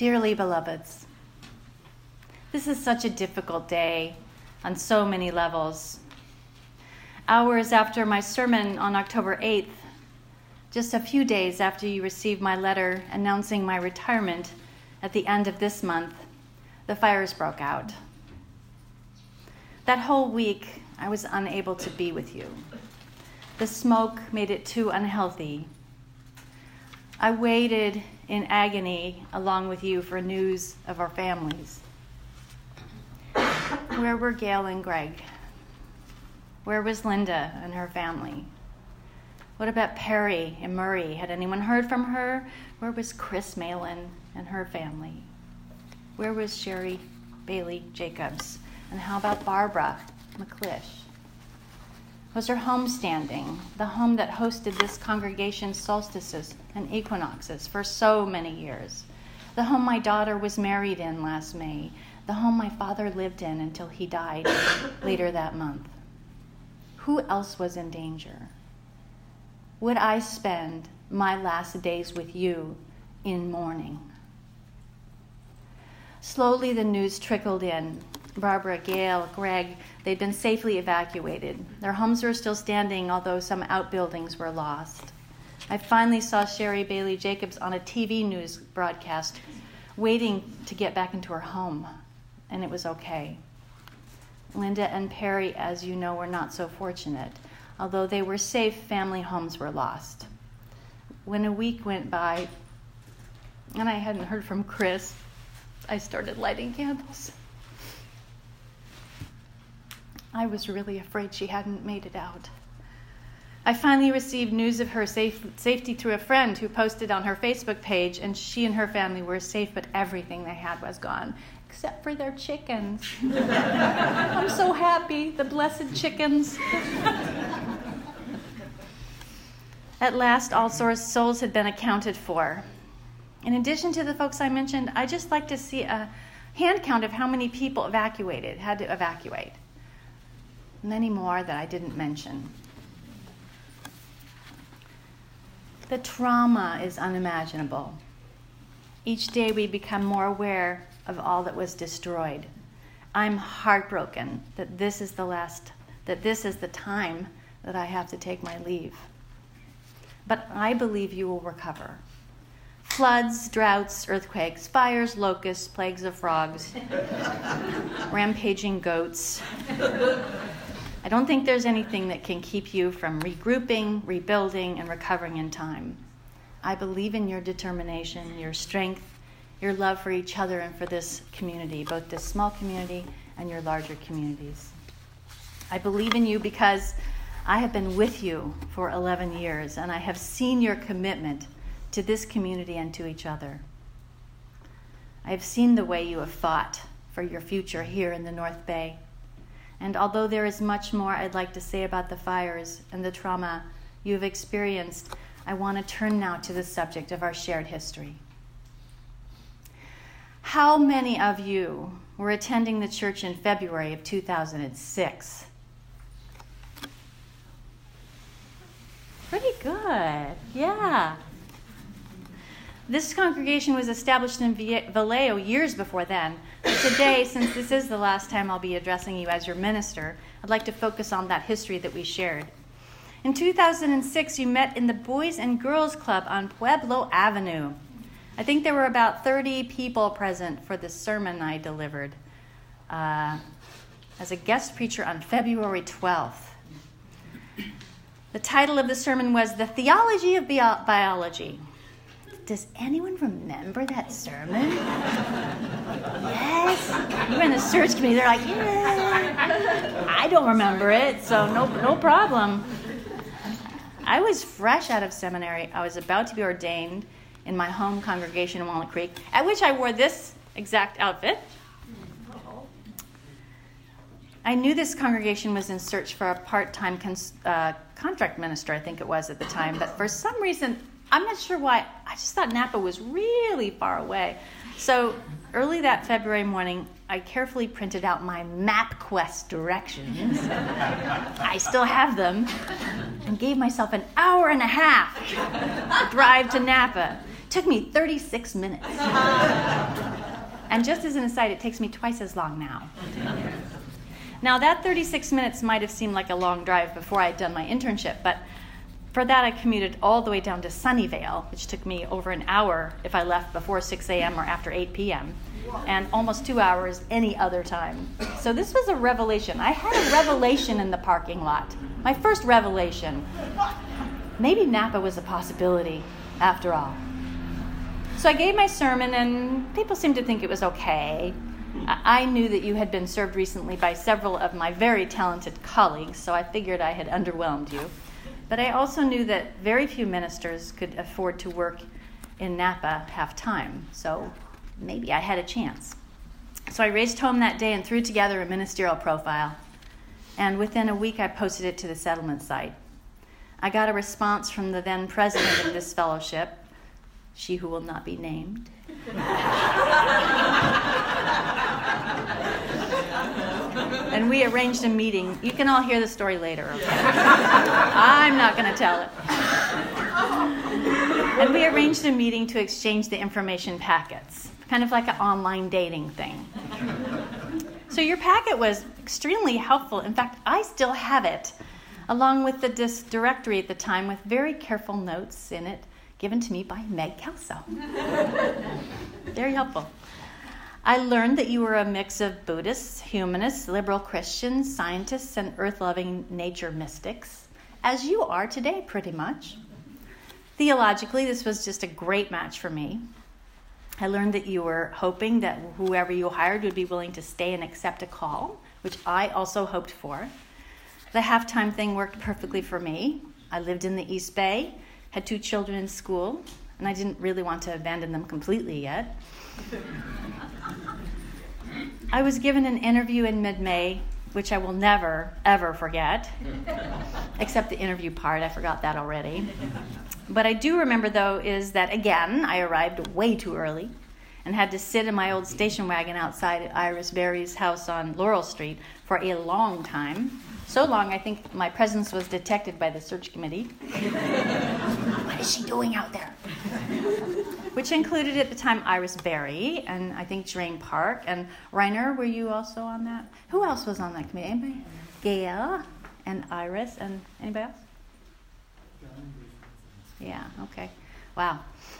Dearly beloveds, this is such a difficult day on so many levels. Hours after my sermon on October 8th, just a few days after you received my letter announcing my retirement at the end of this month, the fires broke out. That whole week, I was unable to be with you. The smoke made it too unhealthy. I waited in agony along with you for news of our families. Where were Gail and Greg? Where was Linda and her family? What about Perry and Murray? Had anyone heard from her? Where was Chris Malin and her family? Where was Sherry Bailey Jacobs? And how about Barbara McClish? Was her home standing, the home that hosted this congregation's solstices and equinoxes for so many years? The home my daughter was married in last May, the home my father lived in until he died later that month. Who else was in danger? Would I spend my last days with you in mourning? Slowly the news trickled in. Barbara, Gail, Greg, they'd been safely evacuated. Their homes were still standing, although some outbuildings were lost. I finally saw Sherry Bailey Jacobs on a TV news broadcast, waiting to get back into her home, and it was okay. Linda and Perry, as you know, were not so fortunate. Although they were safe, family homes were lost. When a week went by, and I hadn't heard from Chris, I started lighting candles. I was really afraid she hadn't made it out. I finally received news of her safety through a friend who posted on her Facebook page, and she and her family were safe, but everything they had was gone, except for their chickens. I'm so happy, the blessed chickens. At last, all souls had been accounted for. In addition to the folks I mentioned, I'd just like to see a hand count of how many people had to evacuate. Many more that I didn't mention. The trauma is unimaginable. Each day we become more aware of all that was destroyed. I'm heartbroken that this is the time that I have to take my leave. But I believe you will recover. Floods, droughts, earthquakes, fires, locusts, plagues of frogs, rampaging goats. I don't think there's anything that can keep you from regrouping, rebuilding, and recovering in time. I believe in your determination, your strength, your love for each other and for this community, both this small community and your larger communities. I believe in you because I have been with you for 11 years, and I have seen your commitment to this community and to each other. I have seen the way you have fought for your future here in the North Bay. And although there is much more I'd like to say about the fires and the trauma you have experienced, I want to turn now to the subject of our shared history. How many of you were attending the church in February of 2006? Pretty good, yeah. This congregation was established in Vallejo years before then. But today, since this is the last time I'll be addressing you as your minister, I'd like to focus on that history that we shared. In 2006, you met in the Boys and Girls Club on Pueblo Avenue. I think there were about 30 people present for the sermon I delivered as a guest preacher on February 12th. The title of the sermon was The Theology of Biology. Does anyone remember that sermon? Yes. We were in the search committee. They're like, yeah. I don't remember it, so no problem. I was fresh out of seminary. I was about to be ordained in my home congregation in Walnut Creek, at which I wore this exact outfit. I knew this congregation was in search for a part-time contract minister, I think it was at the time, but for some reason, I'm not sure why, I just thought Napa was really far away. So early that February morning, I carefully printed out my MapQuest directions. I still have them. And gave myself an hour and a half to drive to Napa. took me 36 minutes. And just as an aside, it takes me twice as long now. Now, that 36 minutes might have seemed like a long drive before I'd done my internship, but for that I commuted all the way down to Sunnyvale, which took me over an hour if I left before 6 a.m. or after 8 p.m., and almost 2 hours any other time. So this was a revelation. I had a revelation in the parking lot. My first revelation. Maybe Napa was a possibility after all. So I gave my sermon, and people seemed to think it was okay. I knew that you had been served recently by several of my very talented colleagues, so I figured I had underwhelmed you. But I also knew that very few ministers could afford to work in Napa half-time, so maybe I had a chance. So I raced home that day and threw together a ministerial profile, and within a week I posted it to the settlement site. I got a response from the then president of this fellowship, she who will not be named. And we arranged a meeting. You can all hear the story later, okay? I'm not going to tell it. And we arranged a meeting to exchange the information packets, kind of like an online dating thing. So your packet was extremely helpful. In fact, I still have it, along with the directory at the time with very careful notes in it, given to me by Meg Kelso. Very helpful. I learned that you were a mix of Buddhists, humanists, liberal Christians, scientists, and earth-loving nature mystics, as you are today, pretty much. Theologically, this was just a great match for me. I learned that you were hoping that whoever you hired would be willing to stay and accept a call, which I also hoped for. The half-time thing worked perfectly for me. I lived in the East Bay, had 2 children in school, and I didn't really want to abandon them completely yet. I was given an interview in mid-May, which I will never, ever forget, except the interview part. I forgot that already. What I do remember, though, is that, again, I arrived way too early and had to sit in my old station wagon outside Iris Berry's house on Laurel Street for a long time. So long, I think my presence was detected by the search committee. What is she doing out there? Which included at the time Iris Berry and I think Drain Park. And Reiner, were you also on that? Who else was on that committee? Anybody? Gail and Iris and anybody else? Yeah, okay. Wow.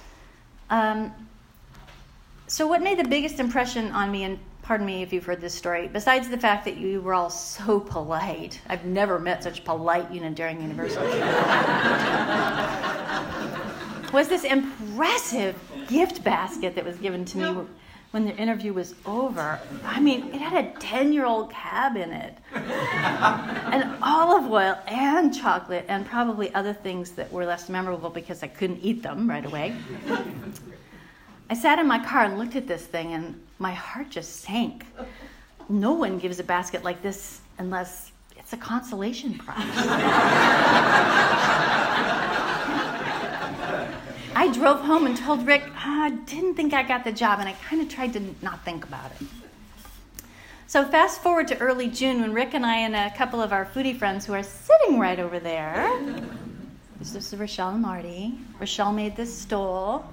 So what made the biggest impression on me, and pardon me if you've heard this story, besides the fact that you were all so polite, I've never met such polite Unitarian Universalists, was this impressive gift basket that was given to me when the interview was over. I mean, it had a 10-year-old cab in it, and olive oil and chocolate and probably other things that were less memorable because I couldn't eat them right away. I sat in my car and looked at this thing, and my heart just sank. No one gives a basket like this unless it's a consolation prize. I drove home and told Rick, I didn't think I got the job, and I kind of tried to not think about it. So fast forward to early June when Rick and I and a couple of our foodie friends who are sitting right over there, this is Rochelle and Marty. Rochelle made this stole.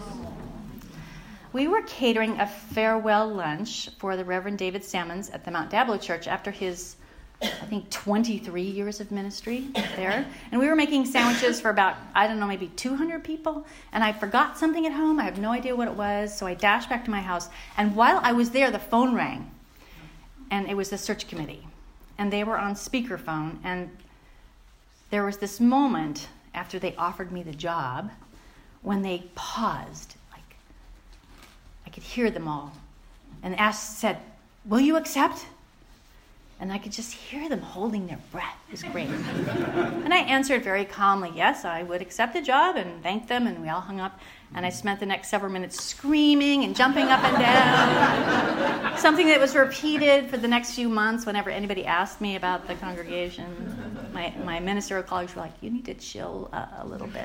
We were catering a farewell lunch for the Reverend David Sammons at the Mount Diablo Church after his, I think, 23 years of ministry there. And we were making sandwiches for about, I don't know, maybe 200 people. And I forgot something at home. I have no idea what it was. So I dashed back to my house. And while I was there, the phone rang. And it was the search committee. And they were on speakerphone. And there was this moment after they offered me the job when they paused. I could hear them all. And said, will you accept? And I could just hear them holding their breath. It was great. And I answered very calmly, yes, I would accept the job, and thanked them, and we all hung up. And I spent the next several minutes screaming and jumping up and down. Something that was repeated for the next few months whenever anybody asked me about the congregation. My ministerial colleagues were like, you need to chill a little bit.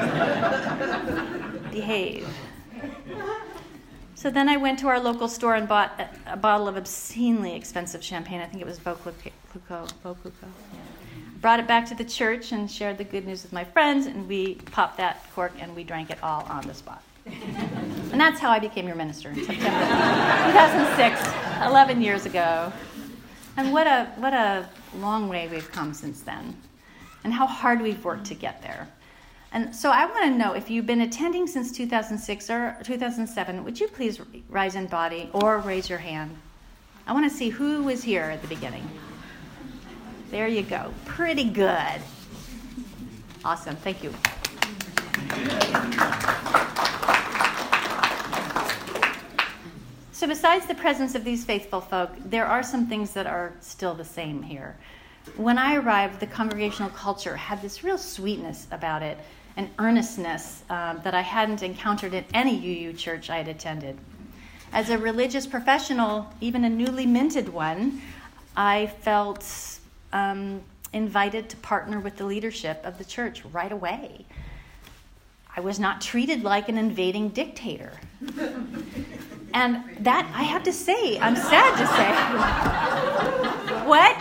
Behave. So then I went to our local store and bought a bottle of obscenely expensive champagne. I think it was Vaucluco. Yeah. Brought it back to the church and shared the good news with my friends, and we popped that cork and we drank it all on the spot. And that's how I became your minister in September 2006, 11 years ago. And what a long way we've come since then, and how hard we've worked to get there. And so I want to know, if you've been attending since 2006 or 2007, would you please rise in body or raise your hand? I want to see who was here at the beginning. There you go. Pretty good. Awesome. Thank you. So besides the presence of these faithful folk, there are some things that are still the same here. When I arrived, the congregational culture had this real sweetness about it, an earnestness that I hadn't encountered in any UU church I had attended. As a religious professional, even a newly minted one, I felt invited to partner with the leadership of the church right away. I was not treated like an invading dictator. And that, I have to say, I'm sad to say. What?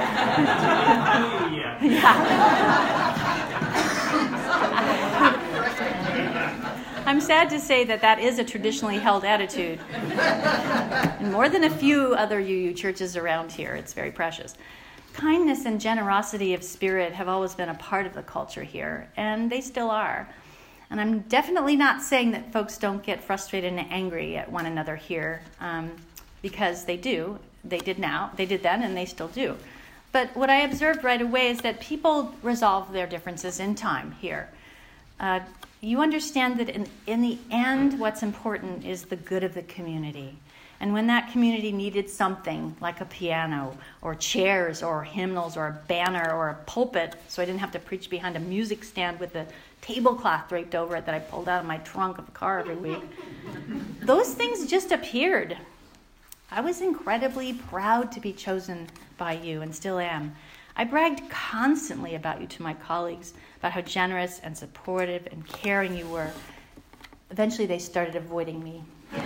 I'm sad to say that is a traditionally held attitude. In more than a few other UU churches around here. It's very precious. Kindness and generosity of spirit have always been a part of the culture here, and they still are. And I'm definitely not saying that folks don't get frustrated and angry at one another here, because they do. They did then, and they still do. But what I observed right away is that people resolve their differences in time here. You understand that in the end, what's important is the good of the community. And when that community needed something like a piano or chairs or hymnals or a banner or a pulpit, so I didn't have to preach behind a music stand with a tablecloth draped over it that I pulled out of my trunk of the car every week, those things just appeared. I was incredibly proud to be chosen by you, and still am. I bragged constantly about you to my colleagues, about how generous and supportive and caring you were. Eventually they started avoiding me.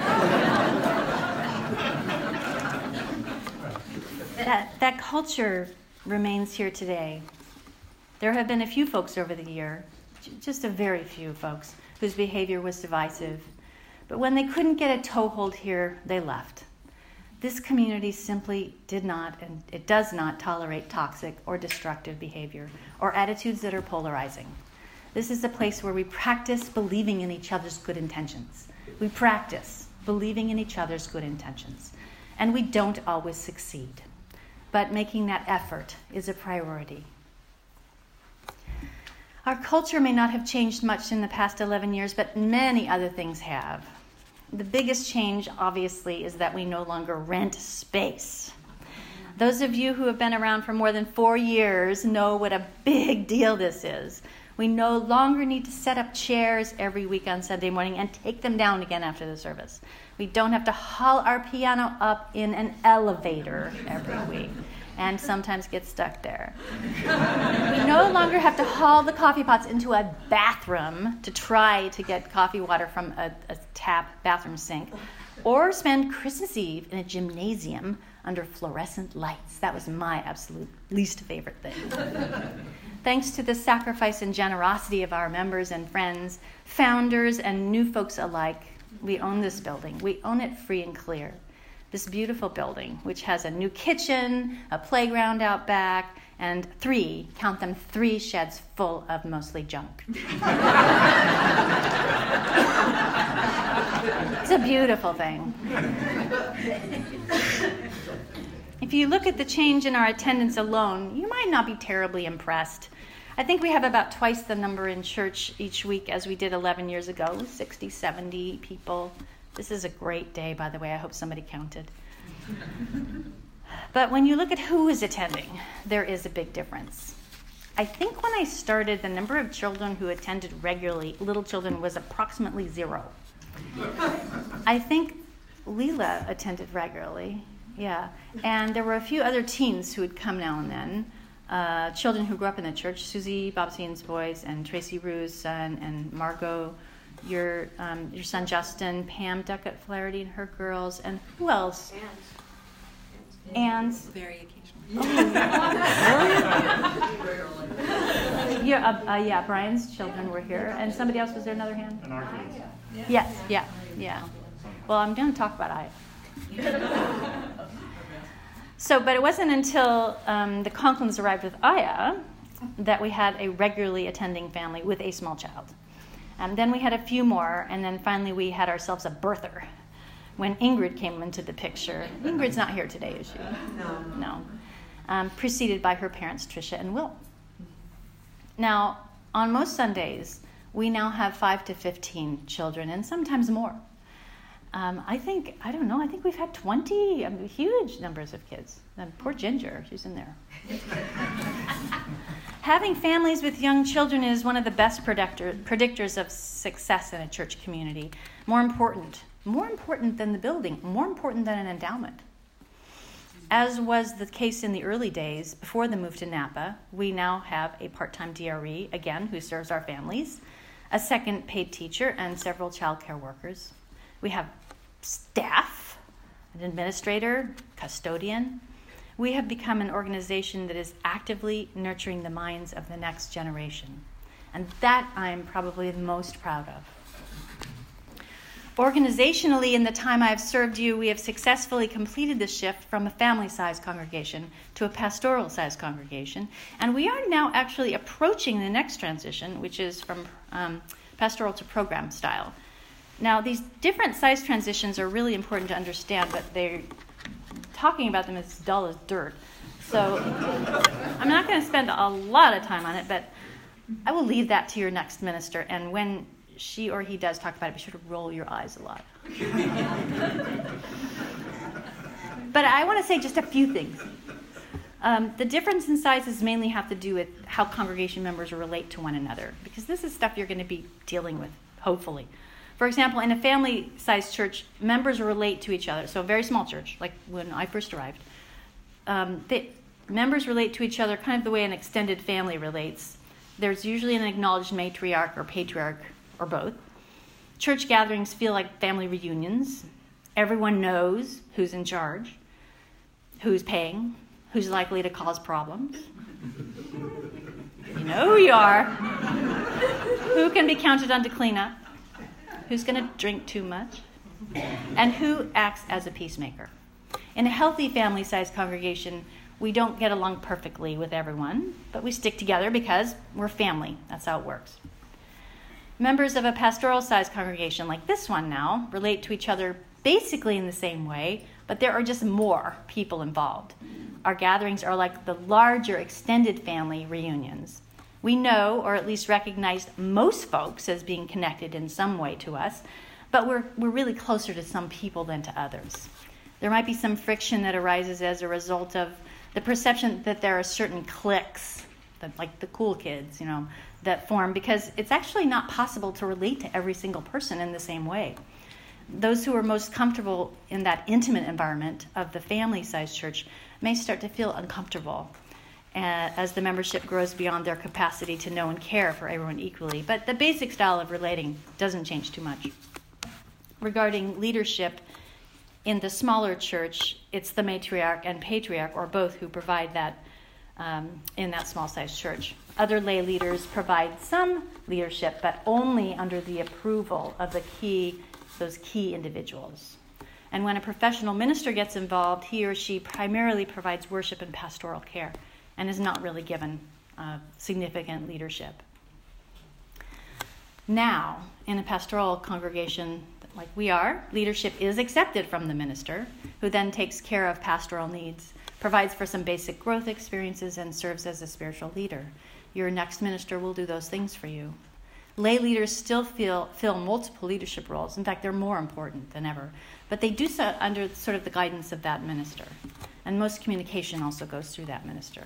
That culture remains here today. There have been a few folks over the year, just a very few folks, whose behavior was divisive. But when they couldn't get a toehold here, they left. This community simply did not, and it does not, tolerate toxic or destructive behavior or attitudes that are polarizing. This is a place where we practice believing in each other's good intentions. We practice believing in each other's good intentions. And we don't always succeed. But making that effort is a priority. Our culture may not have changed much in the past 11 years, but many other things have. The biggest change, obviously, is that we no longer rent space. Those of you who have been around for more than 4 years know what a big deal this is. We no longer need to set up chairs every week on Sunday morning and take them down again after the service. We don't have to haul our piano up in an elevator every week and sometimes get stuck there. We no longer have to haul the coffee pots into a bathroom to try to get coffee water from a tap bathroom sink, or spend Christmas Eve in a gymnasium under fluorescent lights. That was my absolute least favorite thing. Thanks to the sacrifice and generosity of our members and friends, founders and new folks alike, we own this building. We own it free and clear. This beautiful building, which has a new kitchen, a playground out back, and 3 sheds full of mostly junk. It's a beautiful thing. If you look at the change in our attendance alone, you might not be terribly impressed. I think we have about twice the number in church each week as we did 11 years ago, 60, 70 people. This is a great day, by the way. I hope somebody counted. But when you look at who is attending, there is a big difference. I think when I started, the number of children who attended regularly, little children, was approximately 0. I think Leela attended regularly, yeah. And there were a few other teens who would come now and then. Children who grew up in the church, Susie Bobsein's boys and Tracy Rue's son and Margot, your son Justin, Pam Duckett Flaherty and her girls, and who else? And very occasionally. Oh, Yeah, Brian's children were here. And somebody else, was there another hand? In our case. Yes, yeah. Well, I'm going to talk about Aya. But it wasn't until the Conklins arrived with Aya that we had a regularly attending family with a small child. Then we had a few more, and then finally we had ourselves a birther when Ingrid came into the picture. Ingrid's not here today, is she? No. Preceded by her parents, Tricia and Will. Now, on most Sundays, we now have 5 to 15 children, and sometimes more. I think we've had 20, huge numbers of kids. Poor Ginger, she's in there. Having families with young children is one of the best predictors of success in a church community. More important than the building, more important than an endowment. As was the case in the early days, before the move to Napa, we now have a part-time DRE, again, who serves our families, a second paid teacher, and several child care workers. We have staff, an administrator, custodian. We have become an organization that is actively nurturing the minds of the next generation. And that I'm probably the most proud of. Organizationally, in the time I've served you, we have successfully completed the shift from a family-sized congregation to a pastoral-sized congregation. And we are now actually approaching the next transition, which is from pastoral to program style. Now, these different size transitions are really important to understand, but they're talking about them as dull as dirt. So I'm not going to spend a lot of time on it, but I will leave that to your next minister. And when she or he does talk about it, be sure to roll your eyes a lot. But I want to say just a few things. The difference in sizes mainly have to do with how congregation members relate to one another, because this is stuff you're going to be dealing with, hopefully. For example, in a family-sized church, members relate to each other. So a very small church, like when I first arrived, members relate to each other kind of the way an extended family relates. There's usually an acknowledged matriarch or patriarch, or both. Church gatherings feel like family reunions. Everyone knows who's in charge, who's paying, who's likely to cause problems. You know who you are. Who can be counted on to clean up. Who's going to drink too much. And who acts as a peacemaker. In a healthy family-sized congregation, we don't get along perfectly with everyone, but we stick together because we're family. That's how it works. Members of a pastoral-sized congregation like this one now relate to each other basically in the same way, but there are just more people involved. Our gatherings are like the larger extended family reunions. We know, or at least recognize, most folks as being connected in some way to us, but we're really closer to some people than to others. There might be some friction that arises as a result of the perception that there are certain cliques, like the cool kids, that form, because it's actually not possible to relate to every single person in the same way. Those who are most comfortable in that intimate environment of the family-sized church may start to feel uncomfortable as the membership grows beyond their capacity to know and care for everyone equally. But the basic style of relating doesn't change too much. Regarding leadership, in the smaller church, it's the matriarch and patriarch, or both, who provide that in that small-sized church. Other lay leaders provide some leadership, but only under the approval of those key individuals. And when a professional minister gets involved, he or she primarily provides worship and pastoral care and is not really given significant leadership. Now, in a pastoral congregation like we are, leadership is accepted from the minister, who then takes care of pastoral needs, provides for some basic growth experiences, and serves as a spiritual leader. Your next minister will do those things for you. Lay leaders still fill multiple leadership roles. In fact, they're more important than ever. But they do so under sort of the guidance of that minister. And most communication also goes through that minister.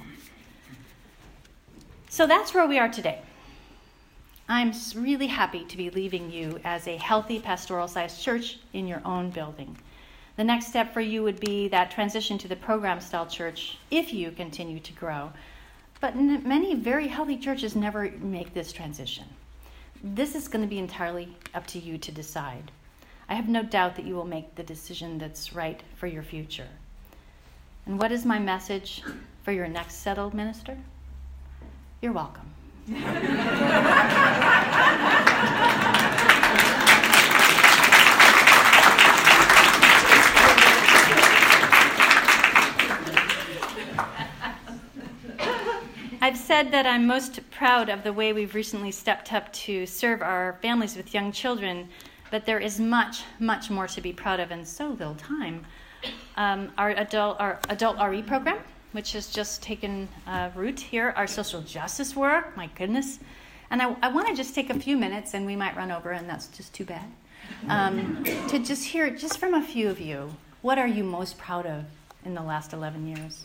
So that's where we are today. I'm really happy to be leaving you as a healthy pastoral-sized church in your own building. The next step for you would be that transition to the program-style church if you continue to grow. But many very healthy churches never make this transition. This is going to be entirely up to you to decide. I have no doubt that you will make the decision that's right for your future. And what is my message for your next settled minister? You're welcome. I've said that I'm most proud of the way we've recently stepped up to serve our families with young children, but there is much, much more to be proud of in so little time. Our adult RE program, which has just taken root here, our social justice work, my goodness. And I want to just take a few minutes, and we might run over, and that's just too bad, to just hear, just from a few of you, what are you most proud of in the last 11 years?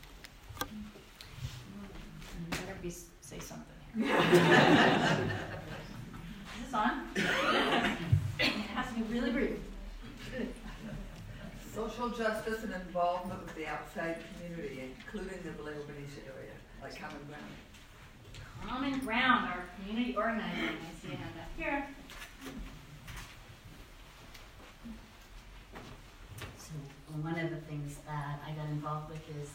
Say something here. Is this on? It has to be really brief. Good. Social justice and involvement with the outside community, including the Vallejo Benicia area, like Common Ground. Common Ground, our community organizing. I see a hand up here. So one of the things that I got involved with is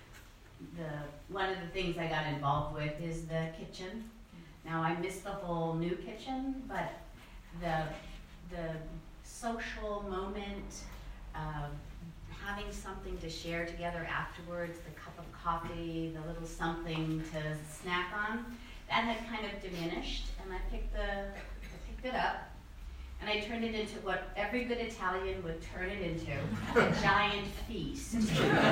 the kitchen. Now I missed the whole new kitchen, but the social moment of having something to share together afterwards, the cup of coffee, the little something to snack on, that had kind of diminished, and I picked it up. And I turned it into what every good Italian would turn it into, a giant feast. So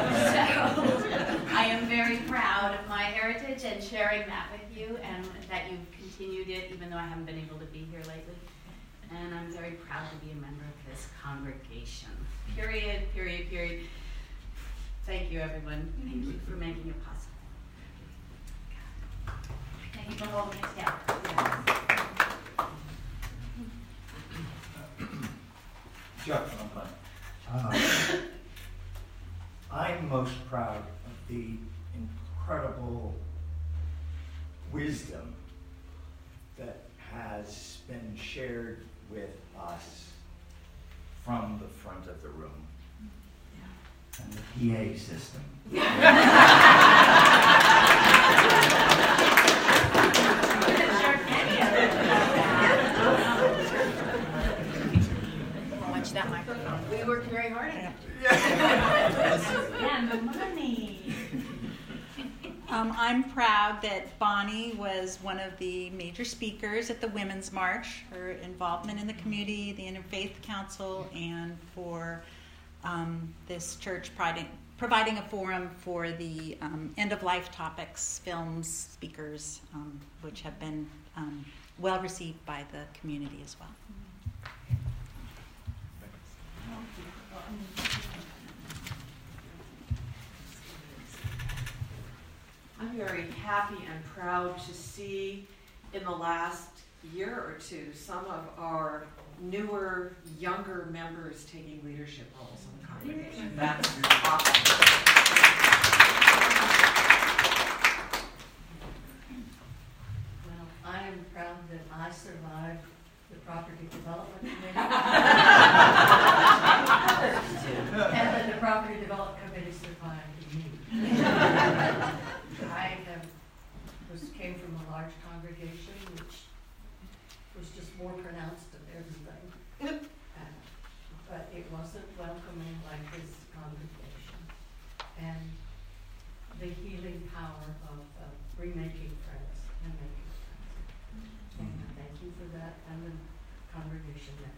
I am very proud of my heritage and sharing that with you, and that you've continued it, even though I haven't been able to be here lately. And I'm very proud to be a member of this congregation. Period. Thank you, everyone. Thank you for making it possible. Thank you for holding it together. Chuck, I'm most proud of the incredible wisdom that has been shared with us from the front of the room and the PA system. That microphone. We worked very hard on it. And the money. I'm proud that Bonnie was one of the major speakers at the Women's March. Her involvement in the community, the Interfaith Council, and for this church providing a forum for the end-of-life topics, films, speakers, which have been well received by the community as well. I'm very happy and proud to see in the last year or two some of our newer, younger members taking leadership roles in the congregation. That's awesome. Well, I am proud that I survived the property development committee. And that the property development committee survived me. I came from a large congregation which was just more pronounced than everything. But it wasn't welcoming like this congregation. And the healing power of remaking friends and making friends. And thank you for that, and the congregation members.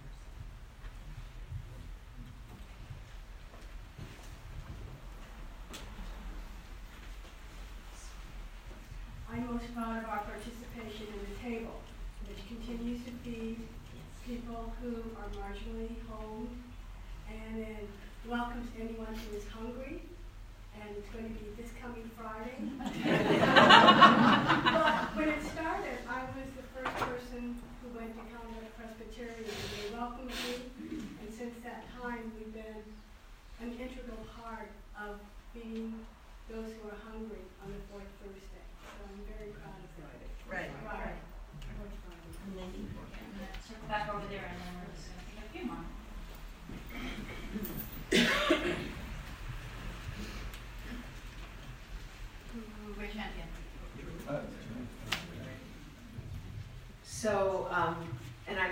I'm most proud of our participation in the table, which continues to feed people who are marginally homed, and then welcomes anyone who is hungry, and it's going to be this coming Friday. But when it started, I was the first person who went to Calvary Presbyterian, and they welcomed me, and since that time we've been an integral part of feeding those who are hungry on the fourth Thursday. So I'm very proud of that. Right. Right. And then circle back over there, and then we're just going to take a few more. Raise your hand again.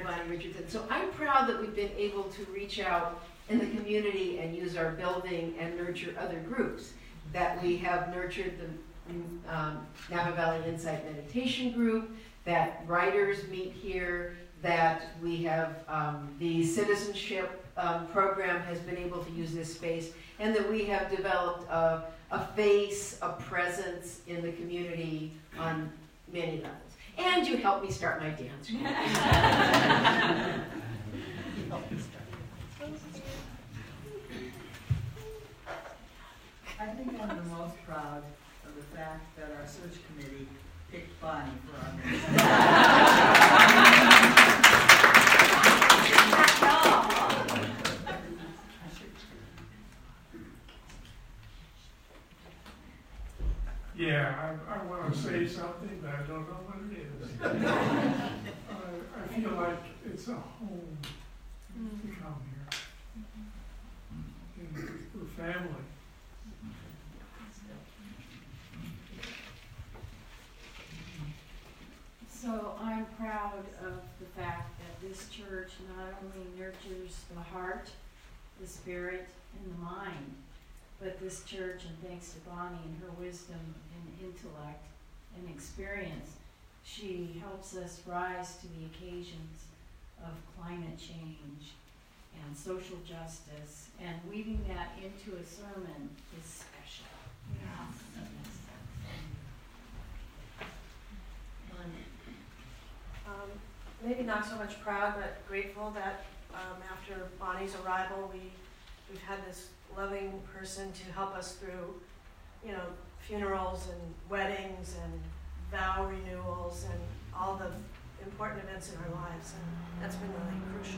I'm Bonnie Richardson. So I'm proud that we've been able to reach out in the community and use our building and nurture other groups. That we have nurtured the Napa Valley Insight Meditation Group, that writers meet here, that we have the citizenship program has been able to use this space, and that we have developed a face, a presence in the community on many levels. And you helped me start my dance group. I think I'm the most proud of the fact that our search committee picked Bonnie for our ministry. Yeah, I want to say something, but I don't know what it is. I feel like it's a home to come here. And we're family. So I'm proud of the fact that this church not only nurtures the heart, the spirit, and the mind, but this church, and thanks to Bonnie and her wisdom and intellect and experience, she helps us rise to the occasions of climate change and social justice, and weaving that into a sermon is special. Maybe not so much proud, but grateful that after Bonnie's arrival, we've had this loving person to help us through, funerals and weddings and vow renewals and all the important events in our lives, and that's been really crucial.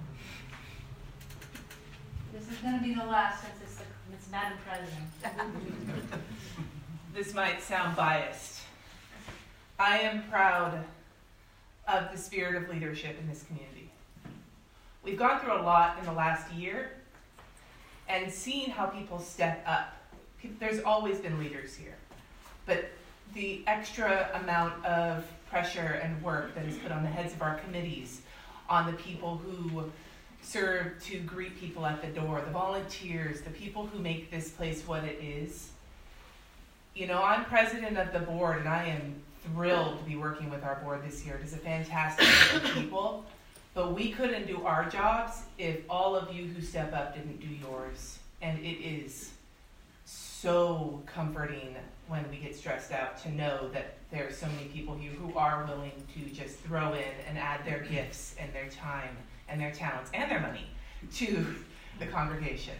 This is going to be the last since it's Madam President. This might sound biased. I am proud of the spirit of leadership in this community. We've gone through a lot in the last year, and seeing how people step up. There's always been leaders here, but the extra amount of pressure and work that is put on the heads of our committees, on the people who serve to greet people at the door, the volunteers, the people who make this place what it is. I'm president of the board, and I am thrilled to be working with our board this year. It is a fantastic group of people, but we couldn't do our jobs if all of you who step up didn't do yours. And it is so comforting when we get stressed out to know that there are so many people here who are willing to just throw in and add their gifts and their time and their talents and their money to the congregation.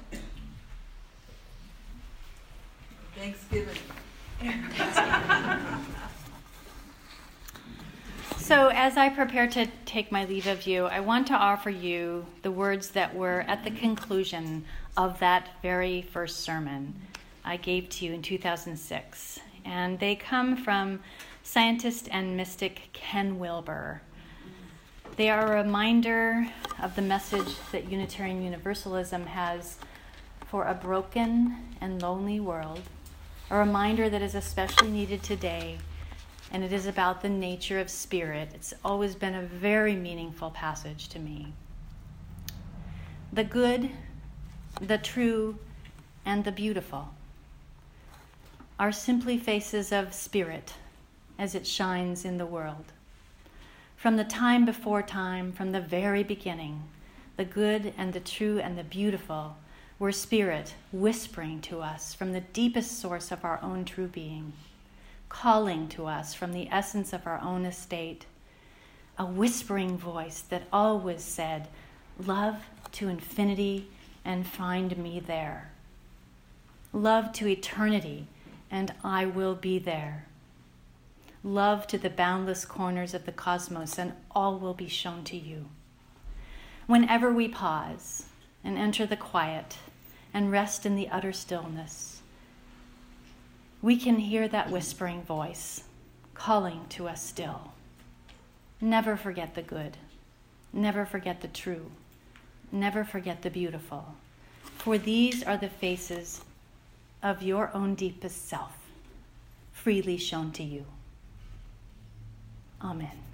Thanksgiving. So as I prepare to take my leave of you, I want to offer you the words that were at the conclusion of that very first sermon I gave to you in 2006. And they come from scientist and mystic Ken Wilber. They are a reminder of the message that Unitarian Universalism has for a broken and lonely world, a reminder that is especially needed today, and it is about the nature of spirit. It's always been a very meaningful passage to me. The good, the true, and the beautiful are simply faces of spirit as it shines in the world. From the time before time, from the very beginning, the good and the true and the beautiful were spirit whispering to us from the deepest source of our own true being, calling to us from the essence of our own estate, a whispering voice that always said, "Love to infinity and find me there. Love to eternity and I will be there. Love to the boundless corners of the cosmos and all will be shown to you." Whenever we pause and enter the quiet and rest in the utter stillness, we can hear that whispering voice calling to us still. Never forget the good. Never forget the true. Never forget the beautiful. For these are the faces of your own deepest self, freely shown to you. Amen.